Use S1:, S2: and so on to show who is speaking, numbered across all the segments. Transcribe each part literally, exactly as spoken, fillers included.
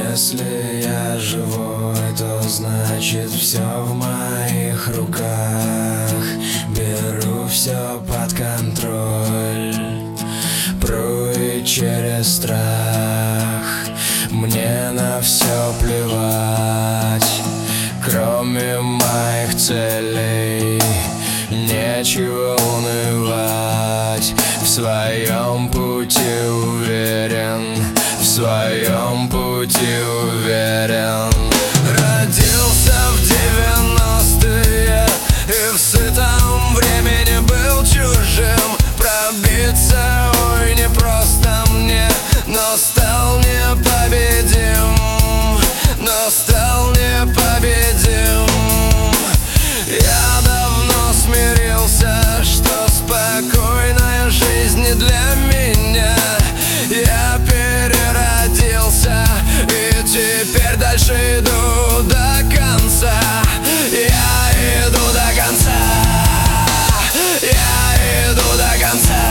S1: Если я живой, то значит все в моих руках. Беру все под контроль, пру и через страх. Мне на все плевать, кроме моих целей. Нечего унывать, в своем пути уверен, в своем пути уверен. Родился в девяностые и в сытом времени был чужим. Пробиться, ой, не просто мне, но стал непобедим, но стал непобедим. Я давно смирился, что спокойная жизнь не для меня. Я переродился и теперь дальше иду до конца. Я иду до конца, я иду до конца.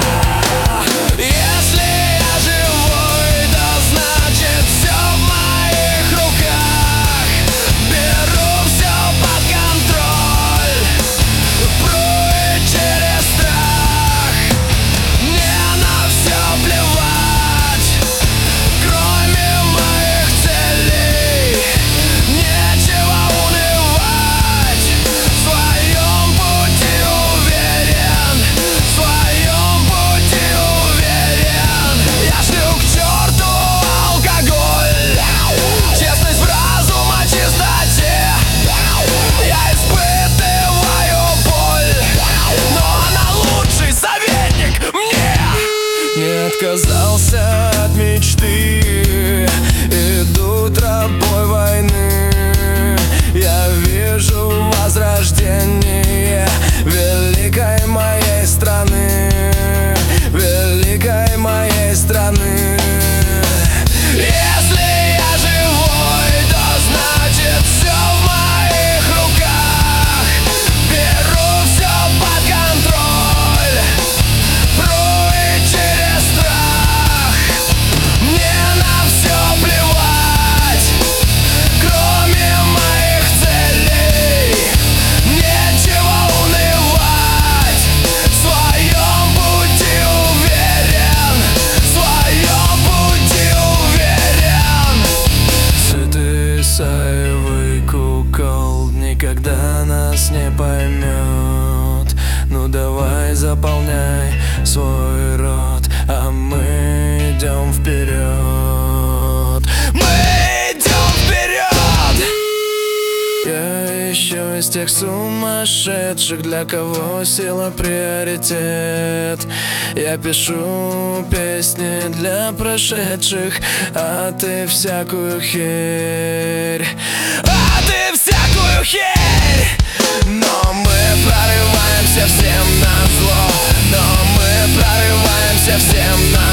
S1: Если я живой, то значит все в моих руках. Беру все под контроль, пру и через страх. Мне на все плевать, кроме моих целей. Нечего унывать, в своем пути уверен, в своем пути уверен. Я шлю к черту алкоголь, честность в разум о чистоте. Я испытываю боль, но она лучший советник мне. Не отказался от мечты, иду тропой войны. Я вижу возрождение великой моей страны, великой моей страны. Если я живой, то значит все в моих руках. Беру все под контроль, пру и через страх. Мне на все плевать, кроме моих целей. Нечего унывать, в своем пути уверен, в своем пути уверен. Сытый исаевый кукол никогда нас не поймет. Ну давай заполняй свой рот, а мы идем вперед. Мы идем вперед! Я еще из тех сумасшедших, для кого сила приоритет. Я пишу песни для прошедших, а ты всякую херь, а ты всякую херь. Но мы прорываемся всем назло, но мы прорываемся всем назло.